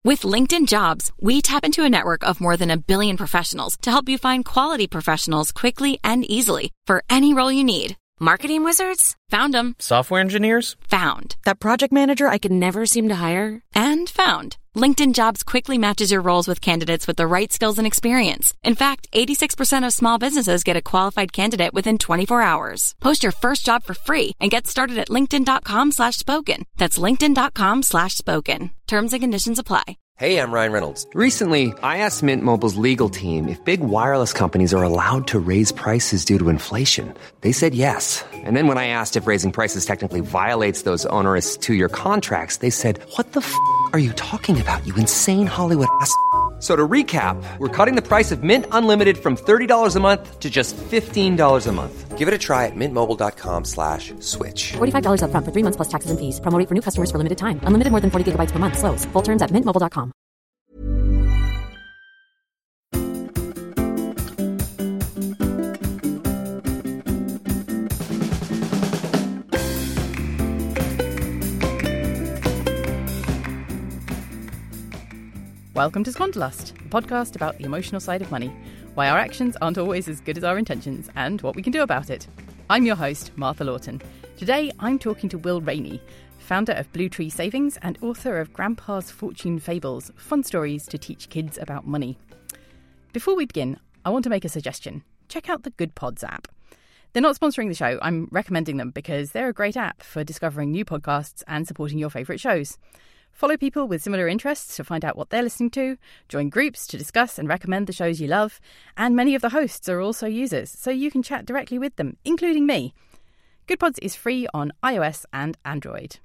With LinkedIn Jobs, we tap into a network of more than 1 billion professionals to help you find quality professionals quickly and easily for any role you need. Marketing wizards? Found them. Software engineers? Found. That project manager I could never seem to hire? And found. LinkedIn Jobs quickly matches your roles with candidates with the right skills and experience. In fact, 86% of small businesses get a qualified candidate within 24 hours. Post your first job for free and get started at linkedin.com/spoken. That's linkedin.com/spoken. Terms and conditions apply. Hey, I'm Ryan Reynolds. Recently, I asked Mint Mobile's legal team if big wireless companies are allowed to raise prices due to inflation. They said yes. And then when I asked if raising prices technically violates those onerous two-year contracts, they said, what the f*** are you talking about, you insane Hollywood ass f- So to recap, we're cutting the price of Mint Unlimited from $30 a month to just $15 a month. Give it a try at mintmobile.com/switch. $45 up front for 3 months plus taxes and fees. Promo rate for new customers for limited time. Unlimited more than 40 gigabytes per month. Slows full terms at mintmobile.com. Welcome to Squanderlust, a podcast about the emotional side of money, why our actions aren't always as good as our intentions, and what we can do about it. I'm your host, Martha Lawton. Today, I'm talking to Will Rainey, founder of Blue Tree Savings and author of Grandpa's Fortune Fables, fun stories to teach kids about money. Before we begin, I want to make a suggestion. Check out the Good Pods app. They're not sponsoring the show. I'm recommending them because they're a great app for discovering new podcasts and supporting your favourite shows. Follow people with similar interests to find out what they're listening to, join groups to discuss and recommend the shows you love, and many of the hosts are also users, so you can chat directly with them, including me. GoodPods is free on iOS and Android.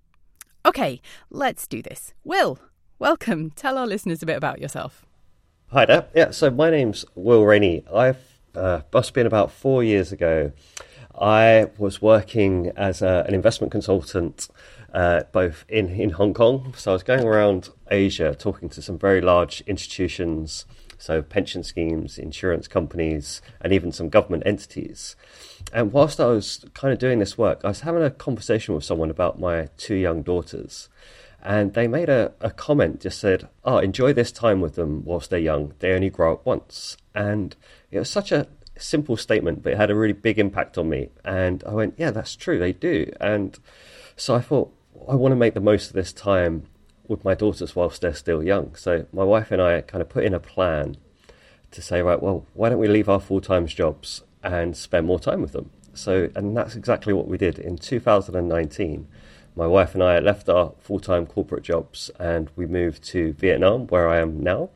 OK, let's do this. Will, welcome. Tell our listeners a bit about yourself. Hi there. Yeah, so my name's Will Rainey. Must have been about 4 years ago. I was working as an investment consultant both in Hong Kong. So I was going around Asia talking to some very large institutions, so pension schemes, insurance companies, and even some government entities. And whilst I was kind of doing this work, I was having a conversation with someone about my 2 young daughters. And they made a comment, just said, enjoy this time with them whilst they're young. They only grow up once. And it was such a simple statement, but it had a really big impact on me. And I went, yeah, that's true, they do. And so I thought, I want to make the most of this time with my daughters whilst they're still young. So my wife and I kind of put in a plan to say, right, well, why don't we leave our full-time jobs and spend more time with them? And that's exactly what we did. In 2019, my wife and I left our full-time corporate jobs and we moved to Vietnam, where I am now.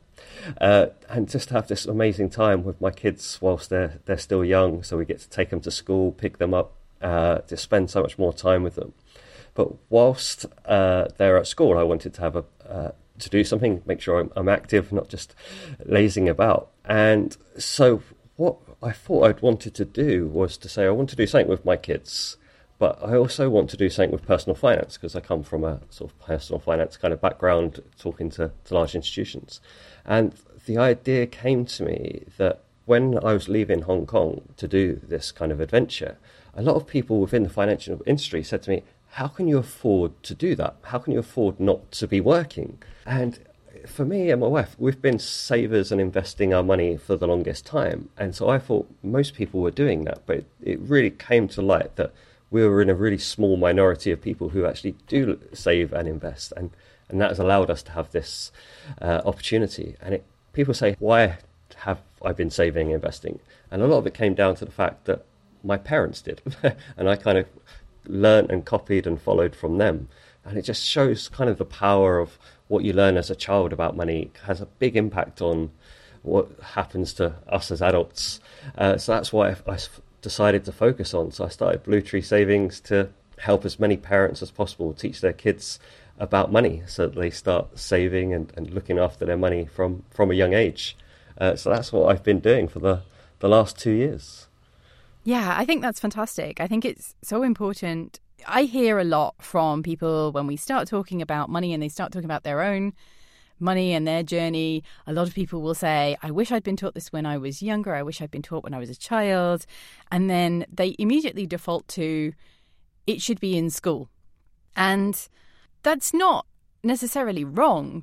And just to have this amazing time with my kids whilst they're still young. So we get to take them to school, pick them up, to spend so much more time with them. But whilst they're at school, I wanted to have to do something, make sure I'm active, not just lazing about. And so what I thought I'd wanted to do was to say, I want to do something with my kids, but I also want to do something with personal finance, because I come from a sort of personal finance kind of background, talking to large institutions. And the idea came to me that when I was leaving Hong Kong to do this kind of adventure, a lot of people within the financial industry said to me, how can you afford to do that? How can you afford not to be working? And for me and my wife, we've been savers and investing our money for the longest time. And so I thought most people were doing that, but it really came to light that we were in a really small minority of people who actually do save and invest. And that has allowed us to have this opportunity. And people say, why have I been saving and investing? And a lot of it came down to the fact that my parents did. And I kind of learned and copied and followed from them. And it just shows kind of the power of what you learn as a child about money. It has a big impact on what happens to us as adults. So that's why I decided to focus on. So I started Blue Tree Savings to help as many parents as possible teach their kids about money so that they start saving and looking after their money from a young age. So that's what I've been doing for the last 2 years. Yeah, I think that's fantastic. I think it's so important. I hear a lot from people when we start talking about money and they start talking about their own money and their journey. A lot of people will say, I wish I'd been taught this when I was younger. I wish I'd been taught when I was a child. And then they immediately default to, it should be in school. And that's not necessarily wrong.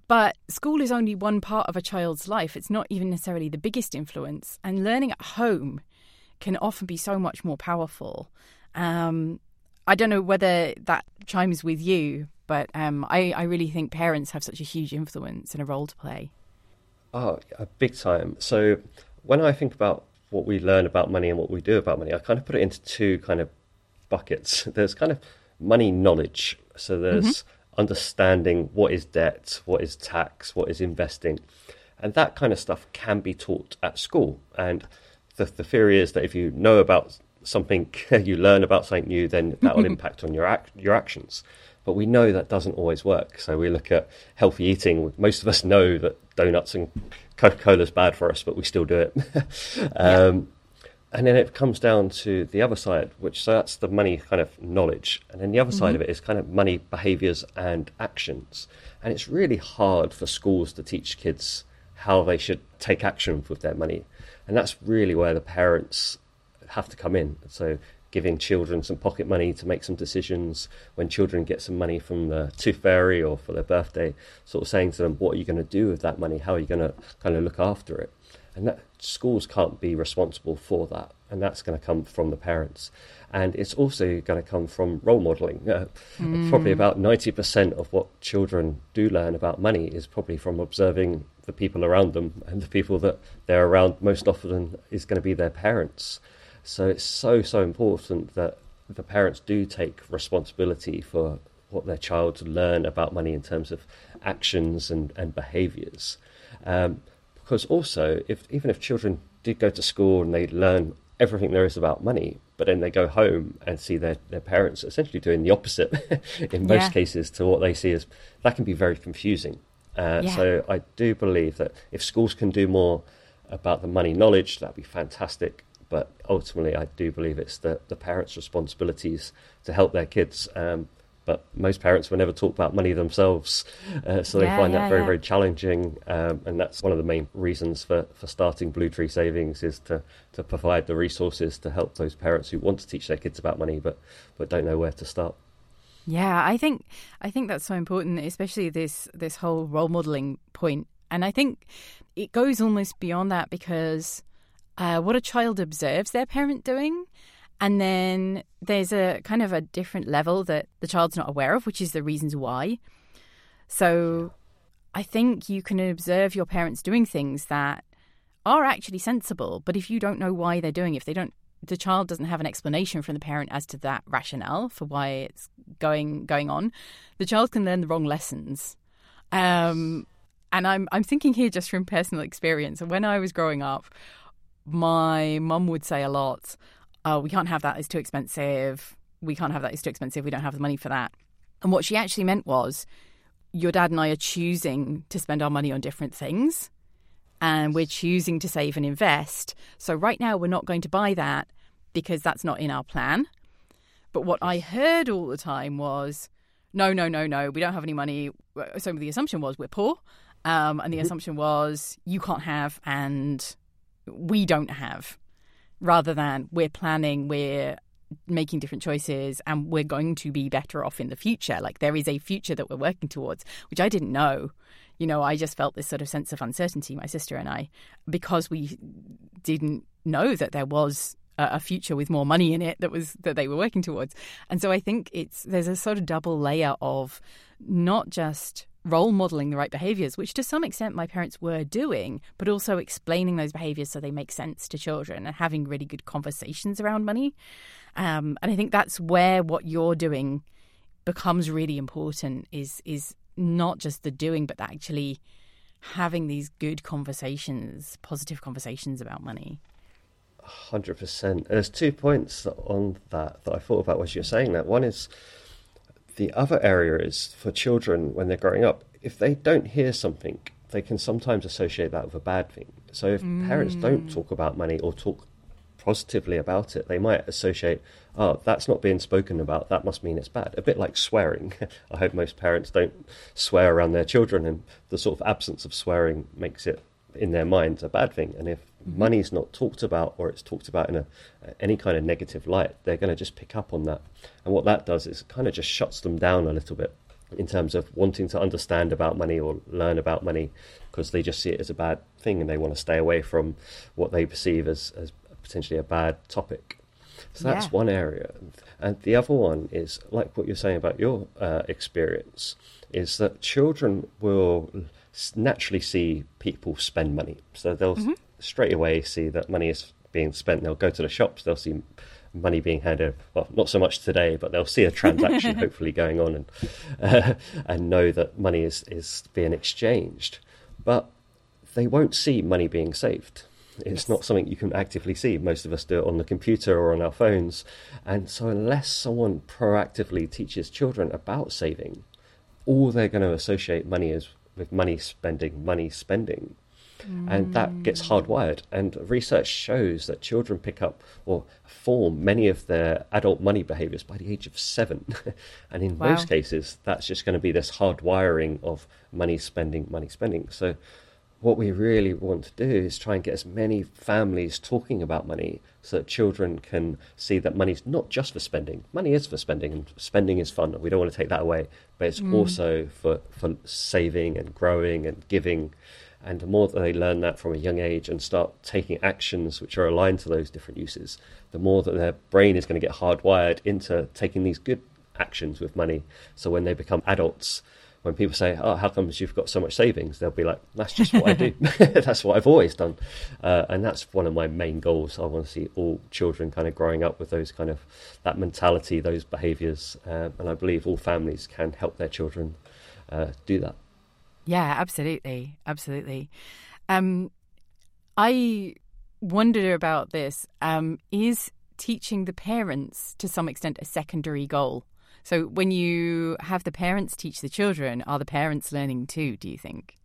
But school is only one part of a child's life. It's not even necessarily the biggest influence. And learning at home can often be so much more powerful. I don't know whether that chimes with you, but I really think parents have such a huge influence and a role to play. Oh, a big time. So when I think about what we learn about money and what we do about money, I kind of put it into two kind of buckets. There's kind of money knowledge. So there's understanding what is debt, what is tax, what is investing. And that kind of stuff can be taught at school. And the theory is that if you know about something, you learn about something new, then that will impact on your actions. But we know that doesn't always work. So we look at healthy eating. Most of us know that donuts and Coca-Cola is bad for us, but we still do it. And then it comes down to the other side, so that's the money kind of knowledge. And then the other side of it is kind of money behaviours and actions. And it's really hard for schools to teach kids how they should take action with their money. And that's really where the parents have to come in. So giving children some pocket money to make some decisions, when children get some money from the tooth fairy or for their birthday, sort of saying to them, what are you going to do with that money? How are you going to kind of look after it? And that schools can't be responsible for that. And that's going to come from the parents. And it's also going to come from role modelling. Probably about 90% of what children do learn about money is probably from observing the people around them, and the people that they're around most often is going to be their parents. So it's so important that the parents do take responsibility for what their child learn about money in terms of actions and behaviours. Because also, even if children did go to school and they learn everything there is about money, but then they go home and see their parents essentially doing the opposite in most cases to what they see as, that can be very confusing. So I do believe that if schools can do more about the money knowledge, that'd be fantastic. But ultimately, I do believe it's the parents' responsibilities to help their kids. But most parents will never talk about money themselves, so they find that very, very challenging. And that's one of the main reasons for starting Blue Tree Savings, is to provide the resources to help those parents who want to teach their kids about money but don't know where to start. Yeah, I think that's so important, especially this whole role modelling point. And I think it goes almost beyond that, because what a child observes their parent doing, and then there's a kind of a different level that the child's not aware of, which is the reasons why. So I think you can observe your parents doing things that are actually sensible, but if you don't know why they're doing it, the child doesn't have an explanation from the parent as to that rationale for why it's going on, the child can learn the wrong lessons. And I'm thinking here just from personal experience. When I was growing up, my mum would say a lot, "Oh, we can't have that, it's too expensive. We can't have that, it's too expensive. We don't have the money for that." And what she actually meant was, your dad and I are choosing to spend our money on different things, and we're choosing to save and invest. So right now we're not going to buy that because that's not in our plan. But what I heard all the time was, no, we don't have any money. So the assumption was we're poor. And the assumption was you can't have and we don't have, rather than we're planning, we're making different choices, and we're going to be better off in the future. Like, there is a future that we're working towards, which I didn't know. You know, I just felt this sort of sense of uncertainty, my sister and I, because we didn't know that there was a future with more money in it that they were working towards. And so I think there's a sort of double layer of not just role modelling the right behaviours, which to some extent my parents were doing, but also explaining those behaviours so they make sense to children and having really good conversations around money. And I think that's where what you're doing becomes really important, is not just the doing, but actually having these good conversations, positive conversations about money. 100%. There's 2 points on that I thought about as you're saying that. One is, the other area is for children when they're growing up, if they don't hear something, they can sometimes associate that with a bad thing. So if parents don't talk about money or talk positively about it, they might associate, oh, that's not being spoken about, that must mean it's bad. A bit like swearing. I hope most parents don't swear around their children, and the sort of absence of swearing makes it, in their minds, a bad thing. And if money's not talked about, or it's talked about in any kind of negative light, they're going to just pick up on that. And what that does is it kind of just shuts them down a little bit. in terms of wanting to understand about money or learn about money, because they just see it as a bad thing and they want to stay away from what they perceive as potentially a bad topic. So that's one area. And the other one is, like what you're saying about your experience, is that children will naturally see people spend money. So they'll straight away see that money is being spent. They'll go to the shops, they'll see money being handed, well, not so much today, but they'll see a transaction hopefully going on and know that money is being exchanged. But they won't see money being saved. It's not something you can actively see. Most of us do it on the computer or on our phones. And so unless someone proactively teaches children about saving, all they're going to associate money is with money spending. And that gets hardwired. And research shows that children pick up or form many of their adult money behaviors by the age of 7. And in most cases, that's just going to be this hardwiring of money spending. So what we really want to do is try and get as many families talking about money so that children can see that money's not just for spending. Money is for spending, and spending is fun. We don't want to take that away. But it's also for saving and growing and giving. And the more that they learn that from a young age and start taking actions which are aligned to those different uses, the more that their brain is going to get hardwired into taking these good actions with money. So when they become adults, when people say, "Oh, how comes you've got so much savings?" they'll be like, "That's just what I do. That's what I've always done." And that's one of my main goals. I want to see all children kind of growing up with those kind of that mentality, those behaviours, and I believe all families can help their children do that. Yeah, absolutely. I wonder about this. Is teaching the parents to some extent a secondary goal? So when you have the parents teach the children, are the parents learning too, do you think?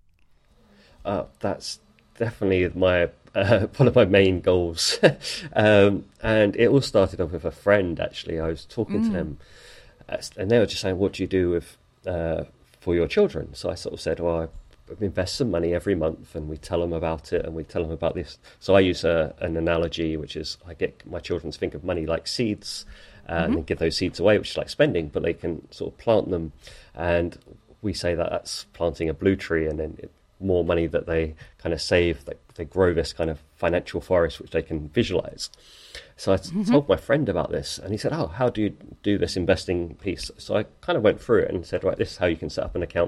That's definitely my one of my main goals. And it all started off with a friend, actually. I was talking to them, and they were just saying, "What do you do with for your children?" So I sort of said, "Well, I invest some money every month," and we tell them about it, and we tell them about this. So I use an analogy, which is I get my children to think of money like seeds, and then give those seeds away, which is like spending, but they can sort of plant them. And we say that that's planting a blue tree, and then more money that they kind of save, that they grow this kind of financial forest, which they can visualize. So I told my friend about this, and he said, "Oh, how do you do this investing piece?" So I kind of went through it and said, "Right, this is how you can set up an account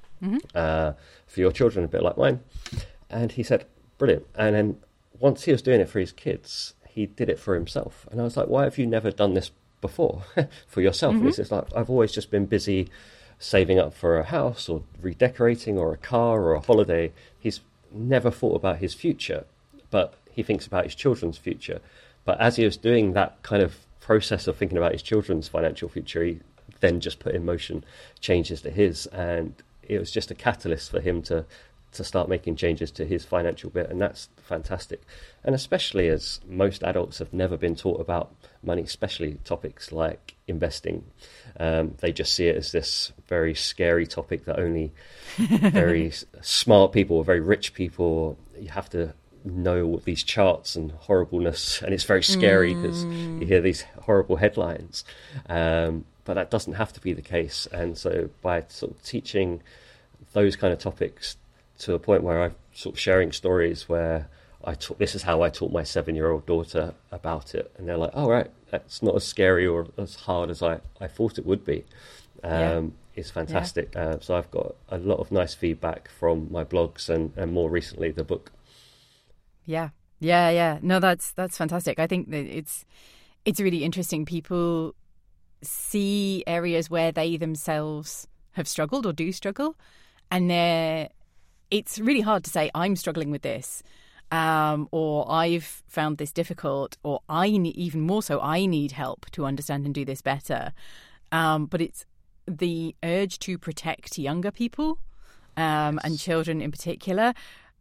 for your children, a bit like mine." And he said, "Brilliant." And then once he was doing it for his kids, he did it for himself. And I was like, "Why have you never done this before for yourself?" And he says, "Like, I've always just been busy saving up for a house or redecorating or a car or a holiday." He's never thought about his future, but he thinks about his children's future. But as he was doing that kind of process of thinking about his children's financial future, he then just put in motion changes to his, and it was just a catalyst for him to start making changes to his financial bit, and that's fantastic. And especially as most adults have never been taught about money, especially topics like investing. They just see it as this very scary topic that only very smart people or very rich people, you have to know these charts and horribleness, and it's very scary because you hear these horrible headlines. But that doesn't have to be the case. And so by sort of teaching those kind of topics to a point where I'm sort of sharing stories where this is how I taught my 7-year-old daughter about it, and they're like, "Oh, right, that's not as scary or as hard as I thought it would be." It's fantastic. So I've got a lot of nice feedback from my blogs and more recently the book. Yeah. No, that's fantastic. I think that it's really interesting. People see areas where they themselves have struggled or do struggle, and it's really hard to say, "I'm struggling with this," or "I've found this difficult," or even more so, "I need help to understand and do this better." But it's the urge to protect younger people and children in particular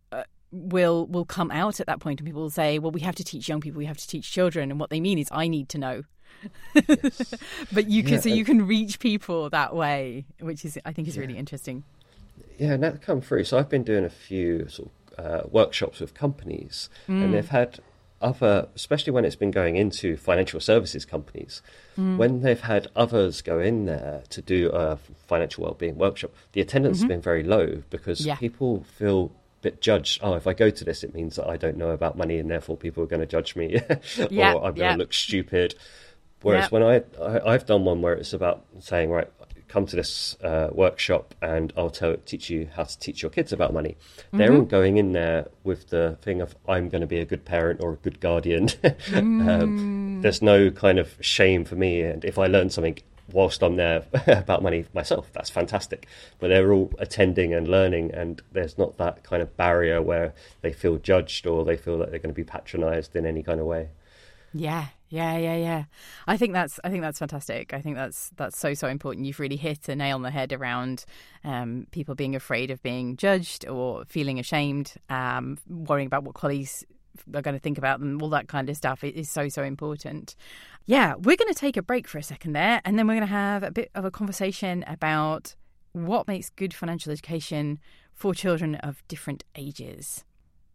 will come out at that point, and people will say, "Well, we have to teach young people, we have to teach children," and what they mean is, "I need to know." Yes. But you can reach people that way, which is, I think, is really interesting. Yeah, and that come through. So I've been doing a few sort of workshops with companies, and they've had especially when it's been going into financial services companies, when they've had others go in there to do a financial wellbeing workshop, the attendance has been very low because people feel a bit judged. Oh, if I go to this, it means that I don't know about money and therefore people are going to judge me or I'm going to look stupid. Whereas when I've done one where it's about saying, right, come to this workshop and I'll teach you how to teach your kids about money. They're all going in there with the thing of, I'm going to be a good parent or a good guardian. There's no kind of shame for me. And if I learn something whilst I'm there about money myself, that's fantastic. But they're all attending and learning, and there's not that kind of barrier where they feel judged or they feel that they're going to be patronized in any kind of way. Yeah. I think that's fantastic. I think that's so important. You've really hit a nail on the head around people being afraid of being judged or feeling ashamed, worrying about what colleagues are going to think about them. All that kind of stuff is so important. Yeah, we're going to take a break for a second there, and then we're going to have a bit of a conversation about what makes good financial education for children of different ages.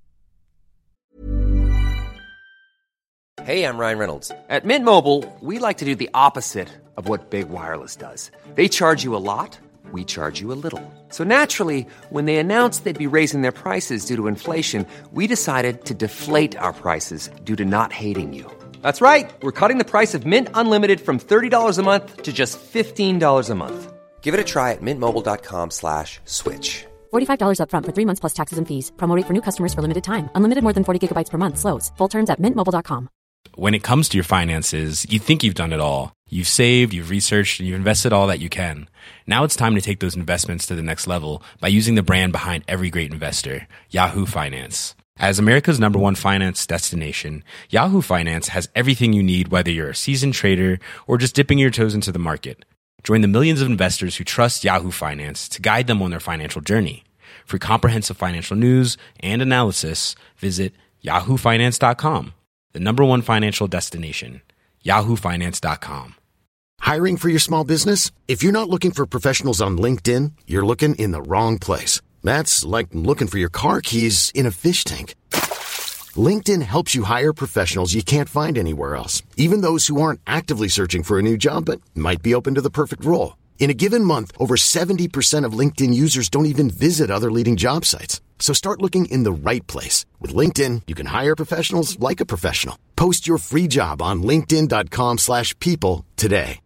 Hey, I'm Ryan Reynolds. At Mint Mobile, we like to do the opposite of what Big Wireless does. They charge you a lot, we charge you a little. So naturally, when they announced they'd be raising their prices due to inflation, we decided to deflate our prices due to not hating you. That's right. We're cutting the price of Mint Unlimited from $30 a month to just $15 a month. Give it a try at mintmobile.com/switch. $45 up front for 3 months plus taxes and fees. Promo rate for new customers for limited time. Unlimited more than 40 gigabytes per month. Slows full terms at mintmobile.com. When it comes to your finances, you think you've done it all. You've saved, you've researched, and you've invested all that you can. Now it's time to take those investments to the next level by using the brand behind every great investor, Yahoo Finance. As America's #1 finance destination, Yahoo Finance has everything you need, whether you're a seasoned trader or just dipping your toes into the market. Join the millions of investors who trust Yahoo Finance to guide them on their financial journey. For comprehensive financial news and analysis, visit yahoofinance.com. The #1 financial destination, yahoofinance.com. Hiring for your small business? If you're not looking for professionals on LinkedIn, you're looking in the wrong place. That's like looking for your car keys in a fish tank. LinkedIn helps you hire professionals you can't find anywhere else, even those who aren't actively searching for a new job but might be open to the perfect role. In a given month, over 70% of LinkedIn users don't even visit other leading job sites. So start looking in the right place. With LinkedIn, you can hire professionals like a professional. Post your free job on linkedin.com/people today.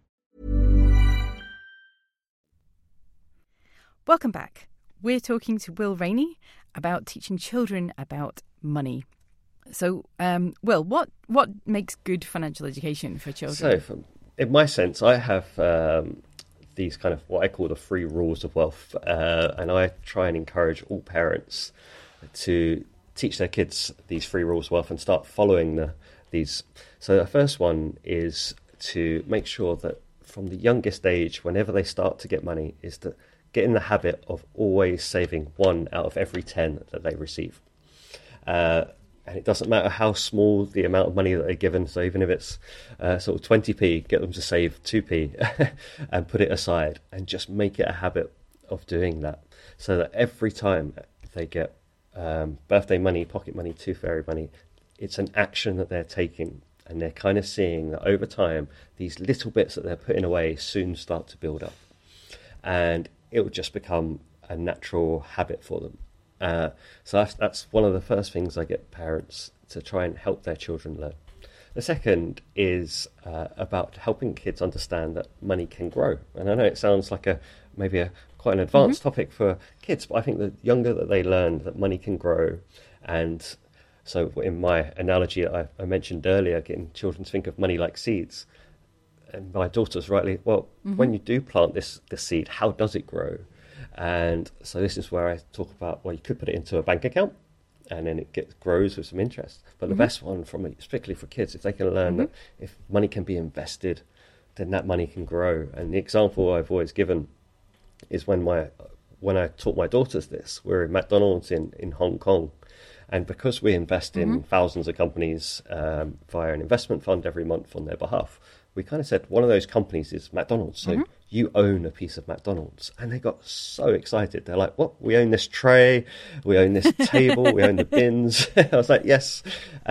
Welcome back. We're talking to Will Rainey about teaching children about money. So, Will, what makes good financial education for children? So, in my sense, I have these kind of what I call the 3 rules of wealth, and I try and encourage all parents to teach their kids these 3 rules of wealth and start following these. So the first one is to make sure that from the youngest age, whenever they start to get money, is to get in the habit of always saving 1 out of every 10 that they receive. And it doesn't matter how small the amount of money that they're given. So even if it's sort of 20p, get them to save 2p and put it aside and just make it a habit of doing that. So that every time they get birthday money, pocket money, tooth fairy money, it's an action that they're taking. And they're kind of seeing that over time, these little bits that they're putting away soon start to build up. And it will just become a natural habit for them. So that's one of the first things I get parents to try and help their children learn. The second is about helping kids understand that money can grow. And I know it sounds like maybe quite an advanced topic for kids, but I think the younger that they learn that money can grow. And so in my analogy that I mentioned earlier, getting children to think of money like seeds, and my daughter's rightly, when you do plant this seed, how does it grow? And so this is where I talk about, you could put it into a bank account and then it grows with some interest. But the best one, particularly for kids, if they can learn that if money can be invested, then that money can grow. And the example I've always given is when I taught my daughters this, we're in McDonald's in Hong Kong. And because we invest in thousands of companies via an investment fund every month on their behalf, we kind of said one of those companies is McDonald's. So you own a piece of McDonald's. And they got so excited. They're like, what? We own this tray, we own this table, we own the bins. I was like, yes.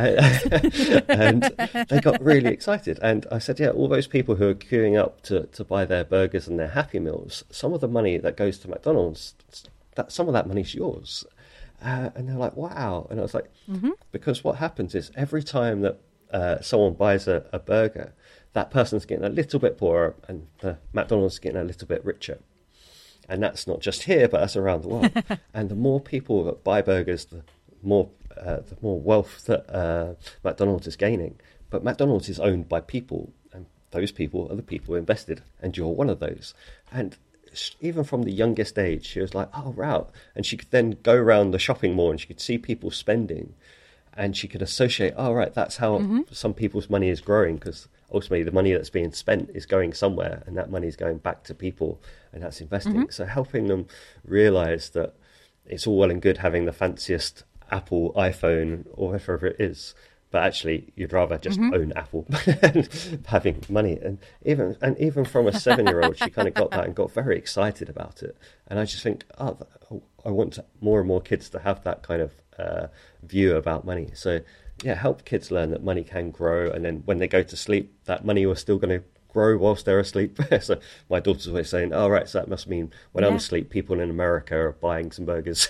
And they got really excited. And I said, yeah, all those people who are queuing up to buy their burgers and their Happy Meals, some of the money that goes to McDonald's, some of that money's yours. And they're like, wow. And I was like, because what happens is every time that someone buys a burger, that person's getting a little bit poorer and the McDonald's is getting a little bit richer. And that's not just here, but that's around the world. And the more people that buy burgers, the more wealth that McDonald's is gaining. But McDonald's is owned by people, and those people are the people who invested, and you're one of those. And even from the youngest age, she was like, oh, wow. And she could then go around the shopping mall and she could see people spending, and she could associate, oh, right, that's how some people's money is growing, because ultimately the money that's being spent is going somewhere, and that money is going back to people, and that's investing. So helping them realize that it's all well and good having the fanciest Apple, iPhone, or whatever it is, but actually you'd rather just own Apple than having money. And even from a 7-year-old, she kind of got that and got very excited about it. And I just think, I want more and more kids to have that kind of view about money. So yeah, help kids learn that money can grow, and then when they go to sleep, that money was still going to grow whilst they're asleep. So my daughter's always saying, oh, right, so that must mean when I'm asleep, people in America are buying some burgers.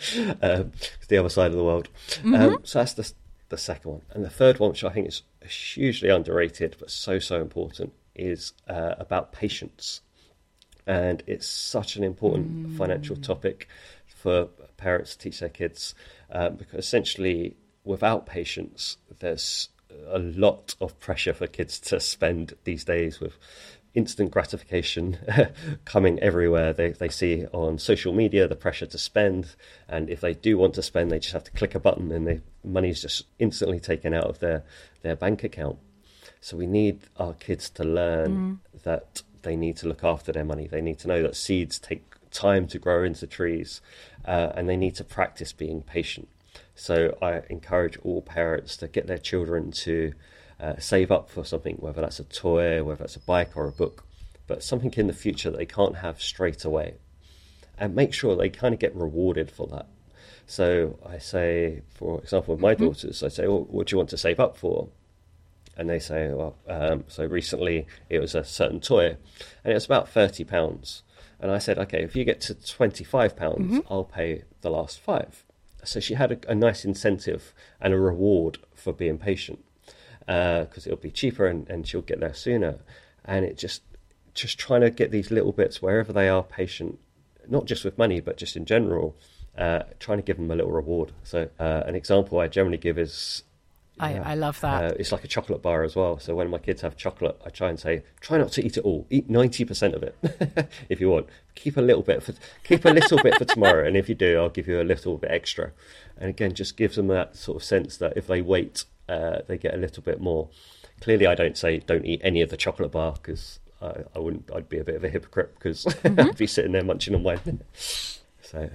It's the other side of the world. So that's the second one. And the third one, which I think is hugely underrated but so important, is about patience. And it's such an important financial topic for parents to teach their kids, because essentially without patience, there's a lot of pressure for kids to spend these days, with instant gratification coming everywhere. They see on social media the pressure to spend, and if they do want to spend, they just have to click a button and the money's just instantly taken out of their bank account. So we need our kids to learn that they need to look after their money. They need to know that seeds take time to grow into trees, and they need to practice being patient. So I encourage all parents to get their children to save up for something, whether that's a toy, whether that's a bike or a book, but something in the future that they can't have straight away, and make sure they kind of get rewarded for that. So I say, for example, with my daughters, I say, well, what do you want to save up for? And they say, well, so recently it was a certain toy, and it was about £30. And I said, okay, if you get to £25, I'll pay the last £5. So she had a nice incentive and a reward for being patient, because it'll be cheaper and she'll get there sooner. And it just trying to get these little bits wherever they are patient, not just with money, but just in general, trying to give them a little reward. So an example I generally give is, I love that. It's like a chocolate bar as well. So when my kids have chocolate, I try and say, try not to eat it all. Eat 90% of it if you want. Keep a little bit for tomorrow. And if you do, I'll give you a little bit extra. And again, just gives them that sort of sense that if they wait, they get a little bit more. Clearly, I don't say don't eat any of the chocolate bar, because I wouldn't. I'd be a bit of a hypocrite, because I'd be sitting there munching on mine. So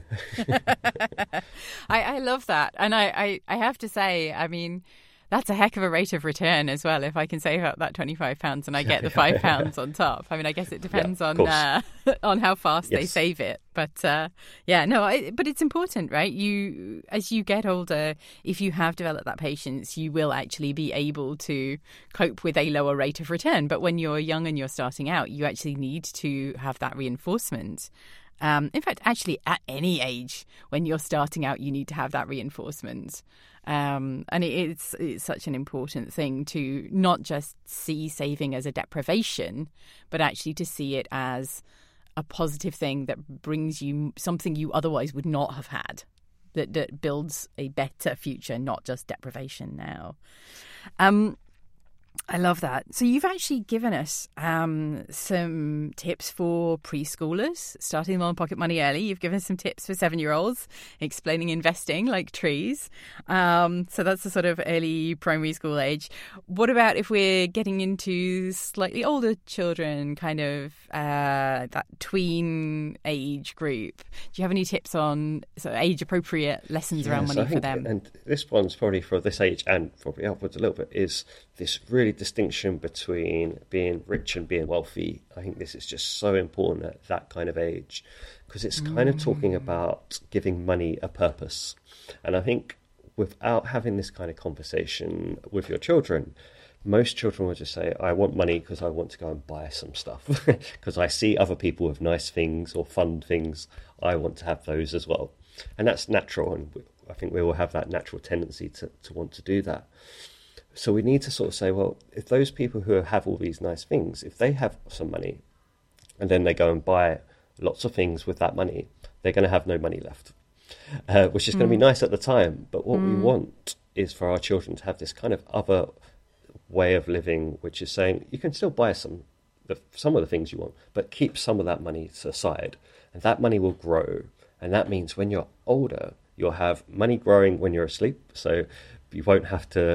I love that. And I have to say, I mean, that's a heck of a rate of return as well. If I can save up that £25 and I get the £5 on top. I mean, I guess it depends on how fast they save it. But but it's important, right? As you get older, if you have developed that patience, you will actually be able to cope with a lower rate of return. But when you're young and you're starting out, you actually need to have that reinforcement. In fact, actually, at any age, when you're starting out, you need to have that reinforcement. And it's such an important thing to not just see saving as a deprivation, but actually to see it as a positive thing that brings you something you otherwise would not have had, that builds a better future, not just deprivation now. I love that. So you've actually given us some tips for preschoolers, starting them on pocket money early. You've given us some tips for 7-year-olds, explaining investing like trees. So that's the sort of early primary school age. What about if we're getting into slightly older children, kind of that tween age group? Do you have any tips on age-appropriate lessons around money for them? And this one's probably for this age and probably upwards a little bit, is this really really distinction between being rich and being wealthy. I think this is just so important at that kind of age, because it's kind of talking about giving money a purpose. And I think without having this kind of conversation with your children, most children will just say, I want money because I want to go and buy some stuff. Because I see other people with nice things or fun things, I want to have those as well. And that's natural, and I think we all have that natural tendency to want to do that. So we need to sort of say, well, if those people who have all these nice things, if they have some money and then they go and buy lots of things with that money, they're going to have no money left, which is going to be nice at the time. But what we want is for our children to have this kind of other way of living, which is saying you can still buy some of the things you want, but keep some of that money aside, and that money will grow. And that means when you're older, you'll have money growing when you're asleep, so you won't have to.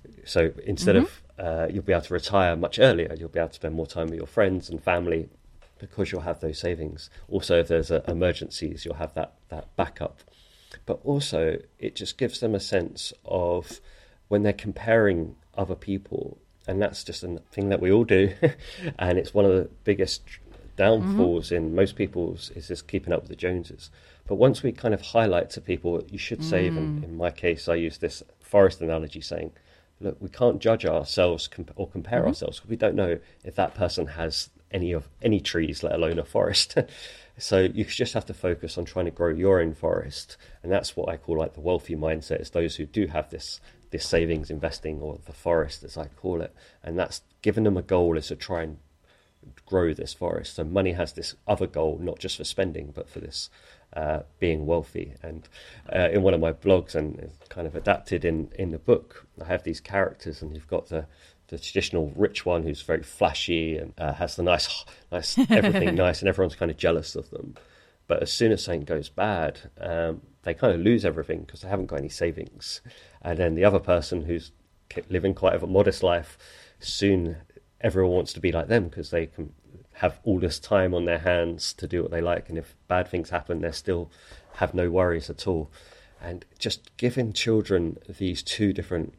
So instead of you'll be able to retire much earlier, you'll be able to spend more time with your friends and family because you'll have those savings. Also, if there's emergencies, you'll have that backup. But also, it just gives them a sense of when they're comparing other people, and that's just a thing that we all do, and it's one of the biggest downfalls in most people's is this keeping up with the Joneses. But once we kind of highlight to people, you should save, and in my case, I use this forest analogy saying, look, we can't judge ourselves or compare ourselves because we don't know if that person has any trees, let alone a forest. So you just have to focus on trying to grow your own forest. And that's what I call like the wealthy mindset, is those who do have this savings investing, or the forest as I call it. And that's giving them a goal is to try and grow this forest. So money has this other goal, not just for spending, but for this being wealthy. And in one of my blogs, and it's kind of adapted in the book, I have these characters, and you've got the traditional rich one who's very flashy and has the nice everything nice, and everyone's kind of jealous of them. But as soon as something goes bad, they kind of lose everything because they haven't got any savings. And then the other person who's living quite a modest life, soon everyone wants to be like them because they can have all this time on their hands to do what they like. And if bad things happen, they still have no worries at all. And just giving children these two different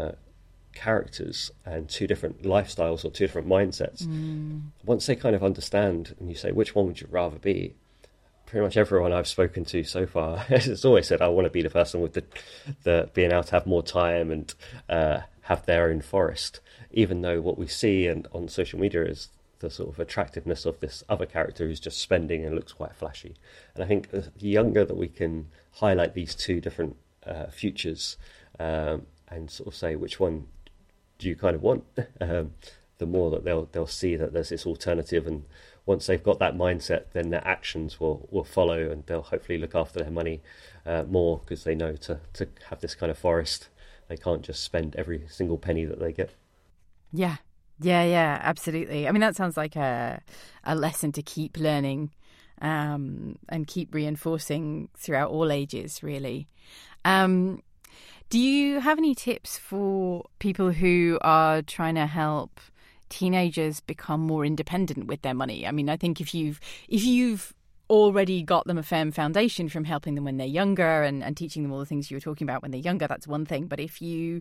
characters and two different lifestyles or two different mindsets, once they kind of understand, and you say, which one would you rather be? Pretty much everyone I've spoken to so far has always said, I want to be the person with the being able to have more time and have their own forest, even though what we see and on social media is the sort of attractiveness of this other character who's just spending and looks quite flashy. And I think the younger that we can highlight these two different futures and sort of say, which one do you kind of want, the more that they'll see that there's this alternative. And once they've got that mindset, then their actions will follow, and they'll hopefully look after their money more because they know to have this kind of forest. They can't just spend every single penny that they get. Yeah, absolutely. I mean, that sounds like a lesson to keep learning and keep reinforcing throughout all ages, really. Do you have any tips for people who are trying to help teenagers become more independent with their money? I mean, I think if you've already got them a firm foundation from helping them when they're younger and teaching them all the things you were talking about when they're younger, that's one thing. But if you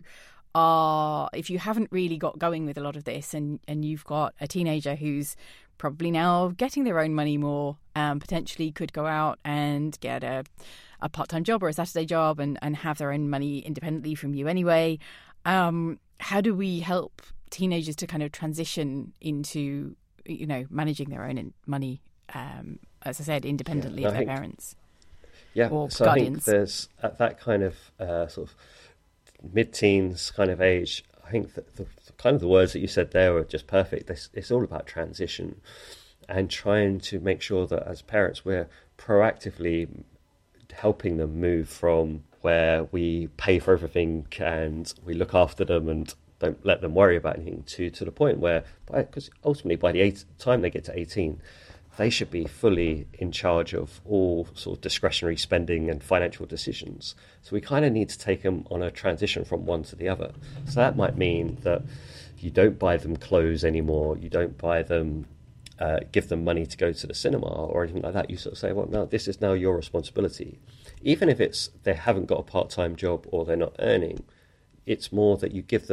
haven't really got going with a lot of this, and you've got a teenager who's probably now getting their own money more, potentially could go out and get a part-time job or a Saturday job and have their own money independently from you anyway, how do we help teenagers to kind of transition into, managing their own money, as I said, independently of their parents? Yeah, or so guardians? I think there's at that kind of sort of mid-teens kind of age, I think that the kind of the words that you said there were just perfect. It's all about transition and trying to make sure that as parents we're proactively helping them move from where we pay for everything and we look after them and don't let them worry about anything to the point where, because ultimately by the time they get to 18, they should be fully in charge of all sort of discretionary spending and financial decisions. So we kind of need to take them on a transition from one to the other. So that might mean that you don't buy them clothes anymore, you don't buy them, give them money to go to the cinema or anything like that. You sort of say, well, no, this is now your responsibility. Even if they haven't got a part-time job or they're not earning, it's more that you give them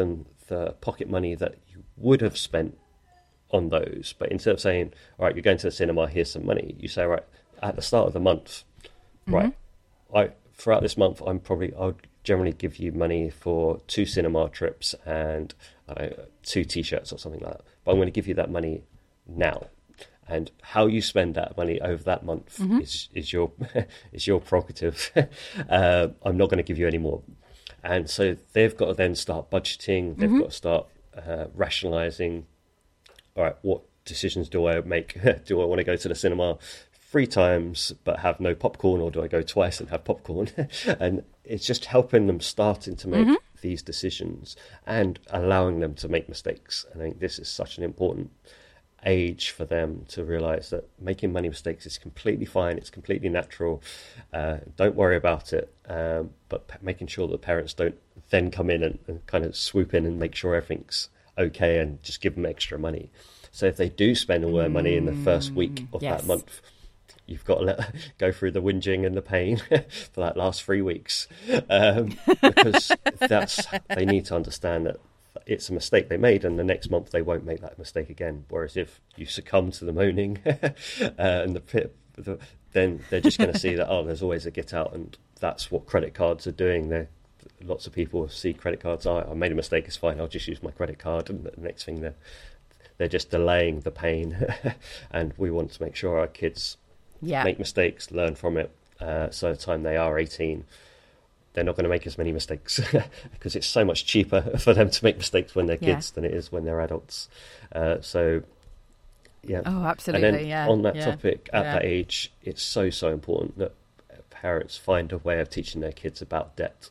the pocket money that you would have spent on those. But instead of saying, all right, you're going to the cinema, here's some money, you say, right, at the start of the month, right, throughout this month, I'll generally give you money for 2 cinema trips and 2 t-shirts or something like that. But I'm going to give you that money now. And how you spend that money over that month is your is your prerogative. I'm not going to give you any more. And so they've got to then start budgeting. They've got to start rationalising. All right, what decisions do I make? Do I want to go to the cinema 3 times but have no popcorn, or do I go twice and have popcorn? And it's just helping them starting to make these decisions and allowing them to make mistakes. I think this is such an important age for them to realise that making money mistakes is completely fine, it's completely natural, don't worry about it, but making sure that parents don't then come in and kind of swoop in and make sure everything's okay and just give them extra money. So if they do spend all their money in the first week of that month, you've got to go through the whinging and the pain for that last 3 weeks, because they need to understand that it's a mistake they made, and the next month they won't make that mistake again. Whereas if you succumb to the moaning and the pit, then they're just going to see that, oh, there's always a get out, and that's what credit cards are doing. Lots of people see credit cards, I made a mistake, it's fine, I'll just use my credit card, and the next thing they're just delaying the pain. And we want to make sure our kids make mistakes, learn from it, so by the time they are 18, they're not going to make as many mistakes, because it's so much cheaper for them to make mistakes when they're kids than it is when they're adults. So, yeah. Oh, absolutely, and then on that topic, at that age, it's so important that parents find a way of teaching their kids about debt.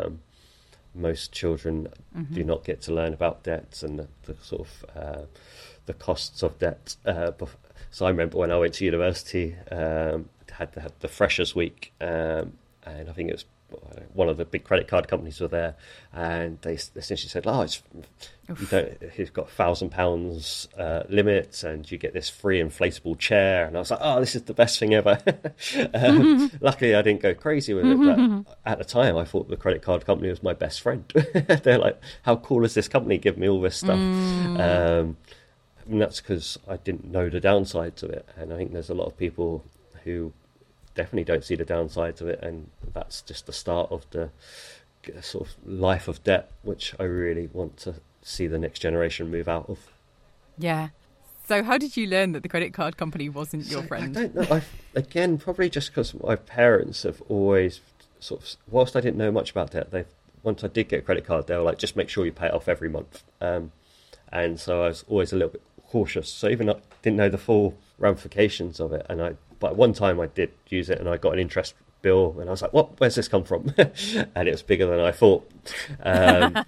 Most children do not get to learn about debts and the sort of the costs of debt. So I remember when I went to university, had the Freshers' Week, and I think it was one of the big credit card companies were there, and they essentially said, you've got £1,000 limit, and you get this free inflatable chair. And I was like, oh, this is the best thing ever. Luckily I didn't go crazy with it, but at the time I thought the credit card company was my best friend. They're like, how cool is this company giving me all this stuff? And that's because I didn't know the downside to it, and I think there's a lot of people who definitely don't see the downside to it, and that's just the start of the sort of life of debt, which I really want to see the next generation move out of. Yeah. So how did you learn that the credit card company wasn't your friend? I don't know. Again, probably just because my parents have always sort of, whilst I didn't know much about debt, once I did get a credit card, they were like, just make sure you pay it off every month. And so I was always a little bit cautious. So even I didn't know the full ramifications of it, but one time I did use it, and I got an interest bill, and I was like, "What? Where's this come from?" And it was bigger than I thought. And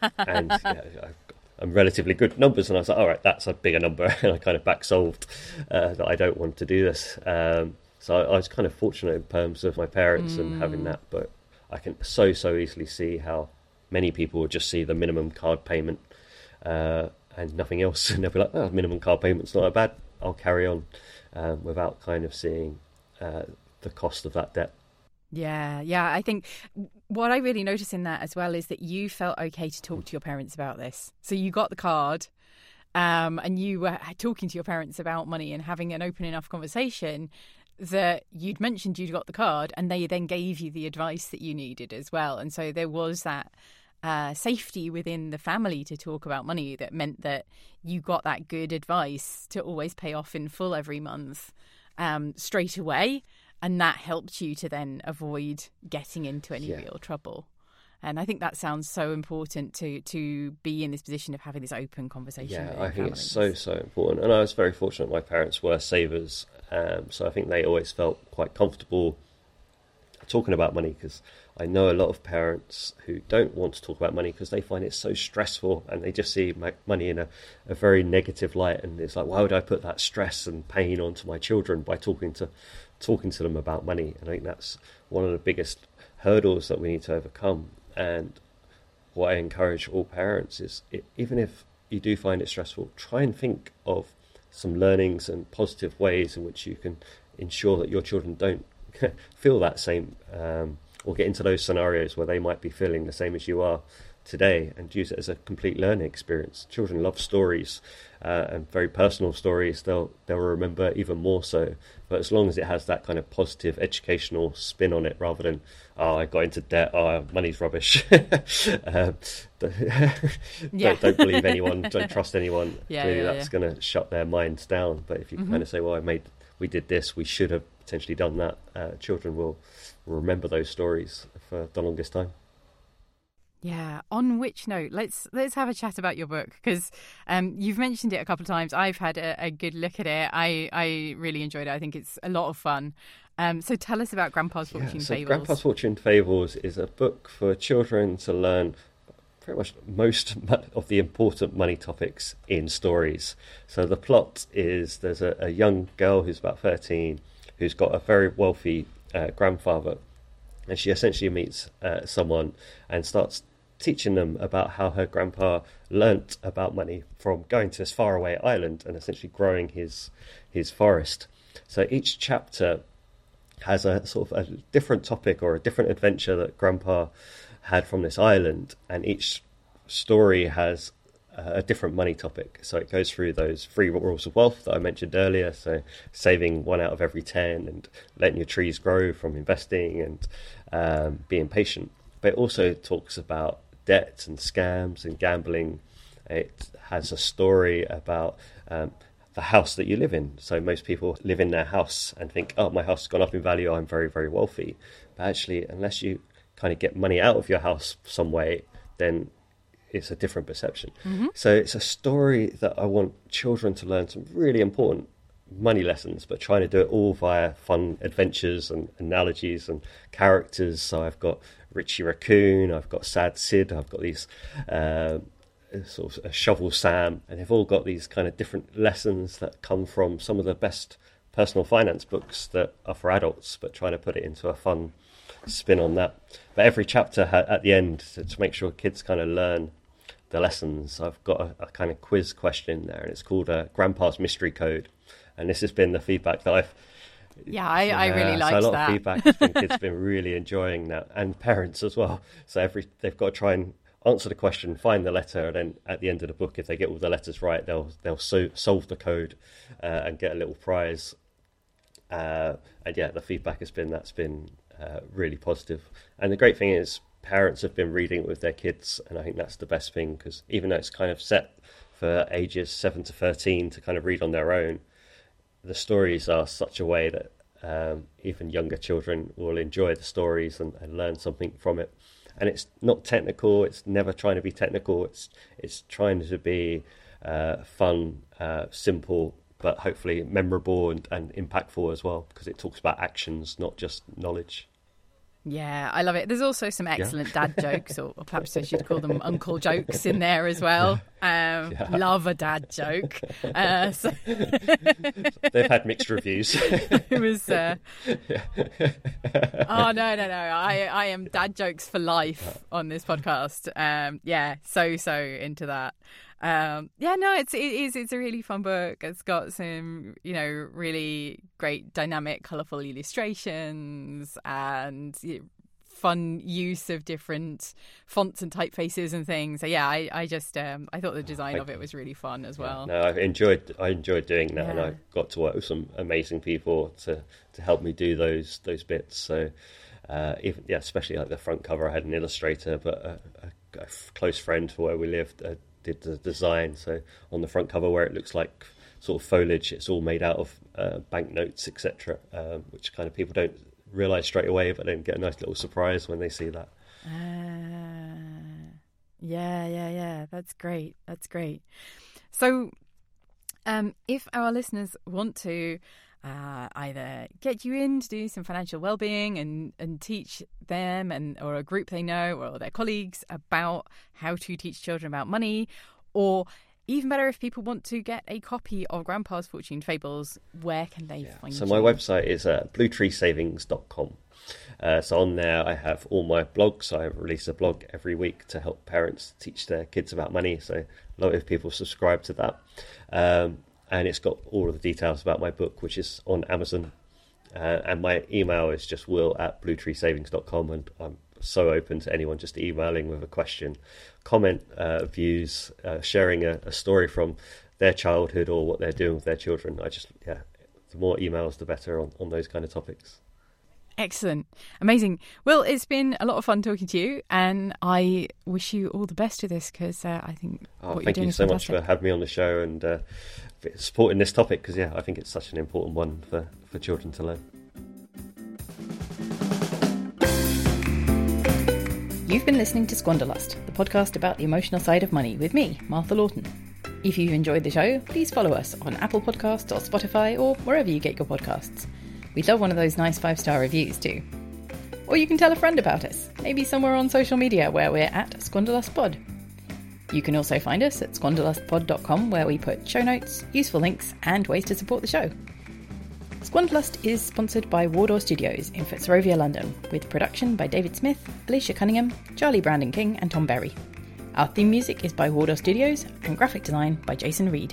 I'm relatively good at numbers, and I was like, "All right, that's a bigger number." And I kind of back-solved that I don't want to do this. So I was kind of fortunate in terms of my parents and having that, but I can so easily see how many people would just see the minimum card payment and nothing else, and they'll be like, "Oh, minimum card payment's not that bad. I'll carry on." Without kind of seeing the cost of that debt. Yeah. I think what I really notice in that as well is that you felt okay to talk to your parents about this. So you got the card, and you were talking to your parents about money and having an open enough conversation that you'd mentioned you'd got the card, and they then gave you the advice that you needed as well. And so there was that safety within the family to talk about money that meant that you got that good advice to always pay off in full every month straight away, and that helped you to then avoid getting into any real trouble. And I think that sounds so important to be in this position of having this open conversation. Yeah, I think it's so important. And I was very fortunate my parents were savers, so I think they always felt quite comfortable talking about money, because I know a lot of parents who don't want to talk about money because they find it so stressful, and they just see money in a very negative light, and it's like, why would I put that stress and pain onto my children by talking to them about money? And I think that's one of the biggest hurdles that we need to overcome. And what I encourage all parents is, even if you do find it stressful, try and think of some learnings and positive ways in which you can ensure that your children don't feel that same or get into those scenarios where they might be feeling the same as you are, today and use it as a complete learning experience. Children love stories, and very personal stories. They'll remember even more so. But as long as it has that kind of positive educational spin on it, rather than I got into debt, money's rubbish. Don't believe anyone, don't trust anyone. Clearly that's going to shut their minds down. But if you kind of say, we did this, we should have potentially done that, children will remember those stories for the longest time. Yeah. On which note, let's have a chat about your book, because you've mentioned it a couple of times. I've had a good look at it. I really enjoyed it. I think it's a lot of fun. So tell us about Grandpa's Fortune Fables. Grandpa's Fortune Fables is a book for children to learn pretty much most of the important money topics in stories. So the plot is there's a young girl who's about 13 who's got a very wealthy grandfather, and she essentially meets someone and starts teaching them about how her grandpa learnt about money from going to this faraway island and essentially growing his forest. So each chapter has a sort of a different topic or a different adventure that grandpa had from this island, and each story has a different money topic. So it goes through those 3 rules of wealth that I mentioned earlier, so saving 1 out of every 10 and letting your trees grow from investing and being patient. But it also talks about debt and scams and gambling. It has a story about the house that you live in. So most people live in their house and think, my house has gone up in value, I'm very, very wealthy. But actually, unless you kind of get money out of your house some way, then it's a different perception. So it's a story that I want children to learn some really important money lessons, but trying to do it all via fun adventures and analogies and characters. So I've got Richie Raccoon, I've got Sad Sid, I've got these sort of Shovel Sam, and they've all got these kind of different lessons that come from some of the best personal finance books that are for adults, but trying to put it into a fun spin on that. But every chapter at the end, to make sure kids kind of learn the lessons, I've got a kind of quiz question there, and it's called Grandpa's Mystery Code. And this has been the feedback that I really liked that. So a lot of feedback has been kids have been really enjoying that, and parents as well. So they've got to try and answer the question, find the letter, and then at the end of the book, if they get all the letters right, they'll solve the code and get a little prize. And the feedback has been really positive. And the great thing is parents have been reading it with their kids, and I think that's the best thing, because even though it's kind of set for ages 7 to 13 to kind of read on their own, the stories are such a way that even younger children will enjoy the stories and learn something from it. And it's not technical, it's never trying to be technical, it's trying to be fun, simple, but hopefully memorable and impactful as well, because it talks about actions, not just knowledge. Yeah, I love it. There's also some excellent dad jokes, or perhaps I should call them uncle jokes, in there as well. Love a dad joke. So they've had mixed reviews. It was. Oh no! I am dad jokes for life on this podcast. So into that. It's a really fun book. It's got some, really great dynamic, colourful illustrations and fun use of different fonts and typefaces and things. So I thought the design of it was really fun as well. No, I enjoyed doing that, and I got to work with some amazing people to help me do those bits. So especially like the front cover, I had an illustrator, but a close friend for where we lived did the design. So on the front cover, where it looks like sort of foliage, it's all made out of banknotes, etc., which kind of people don't realise straight away, but then get a nice little surprise when they see that. That's great. So if our listeners want to either get you in to do some financial well-being and teach them or a group they know or their colleagues about how to teach children about money, or even better, if people want to get a copy of Grandpa's Fortune Fables, where can they find you? So my website is bluetreesavings.com. So on there I have all my blogs. I release a blog every week to help parents teach their kids about money. So a lot of people subscribe to that. And it's got all of the details about my book, which is on Amazon. And my email is just will@bluetreesavings.com, and I'm so open to anyone just emailing with a question, comment, views, sharing a story from their childhood or what they're doing with their children. The more emails, the better on those kind of topics. Excellent. Amazing. Well, it's been a lot of fun talking to you, and I wish you all the best with this, because I think what you're doing is fantastic. Thank you so much for having me on the show and supporting this topic, because I think it's such an important one for children to learn. You've been listening to Squanderlust, the podcast about the emotional side of money with me, Martha Lawton. If you've enjoyed the show, please follow us on Apple Podcasts or Spotify or wherever you get your podcasts. We'd love one of those nice 5-star reviews too. Or you can tell a friend about us, maybe somewhere on social media where we're at SquanderlustPod. You can also find us at squanderlustpod.com, where we put show notes, useful links, and ways to support the show. Squanderlust is sponsored by Wardour Studios in Fitzrovia, London, with production by David Smith, Alicia Cunningham, Charlie Brandon King, and Tom Berry. Our theme music is by Wardour Studios, and graphic design by Jason Reed.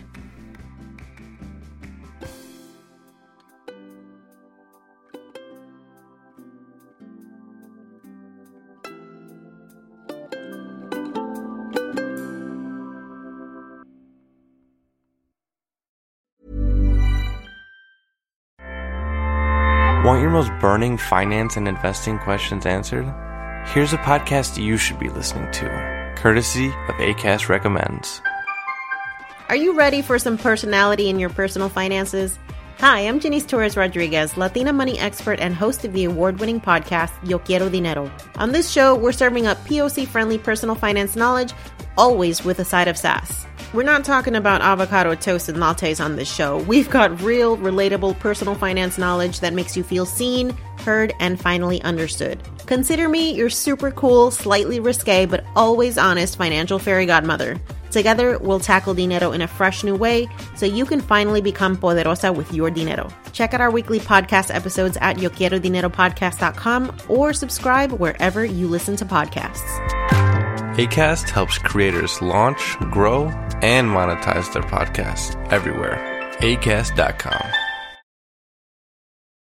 Want your most burning finance and investing questions answered? Here's a podcast you should be listening to, courtesy of Acast Recommends. Are you ready for some personality in your personal finances? Hi, I'm Janice Torres-Rodriguez, Latina money expert and host of the award-winning podcast, Yo Quiero Dinero. On this show, we're serving up POC-friendly personal finance knowledge, always with a side of sass. We're not talking about avocado toast and lattes on this show. We've got real, relatable personal finance knowledge that makes you feel seen, heard, and finally understood. Consider me your super cool, slightly risque, but always honest financial fairy godmother. Together, we'll tackle dinero in a fresh new way so you can finally become poderosa with your dinero. Check out our weekly podcast episodes at yoquierodineropodcast.com or subscribe wherever you listen to podcasts. Acast helps creators launch, grow, and monetize their podcasts everywhere. Acast.com.